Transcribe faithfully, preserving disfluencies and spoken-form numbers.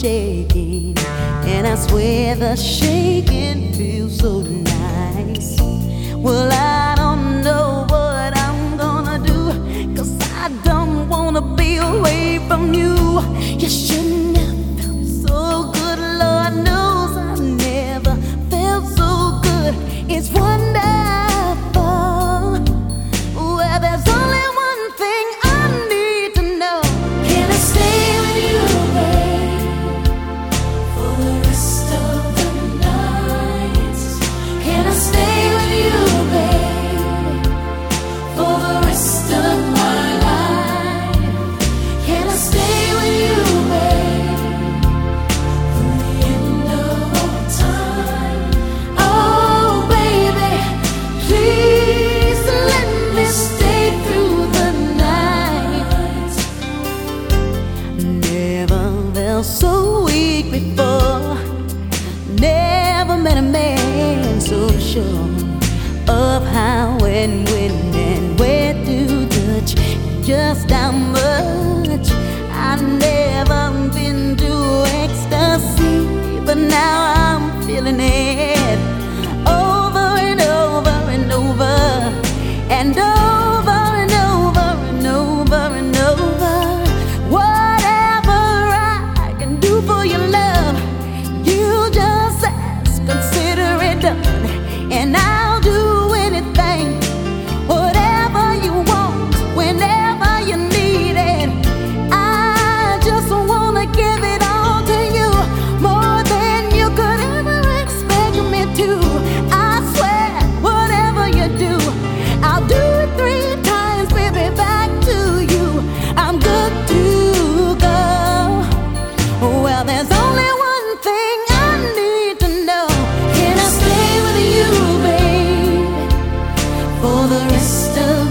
shaking, and I swear the shaking feels so nice. Well, I don't know what I'm gonna do, 'cause I don't wanna be away from you. You shouldn't have felt so good, Lord knows I've never felt so good. It's wonderful. Well, there's only one thing I need to know. Can I stay with you, babe, for the rest of the night? Can I stay with you, babe, for the rest of my life? Can I stay with you, babe, for the end of time? Oh, baby, please let me stay through the night. Never felt so weak before. Never met a man so sure of how and when and where to touch, just how much. I've never been to ecstasy, but now I'm feeling it over and over and over and over and over and over and over. Whatever I can do for your love, you just ask, consider it done, and I'll do anything, whatever you want, whenever you need it. I just wanna give it all to you, more than you could ever expect me to. I swear, whatever you do, I'll do it three times, baby, back to you. I'm good to go. Well, there's only one thing I need to know. Can I stay with you, babe, for the rest of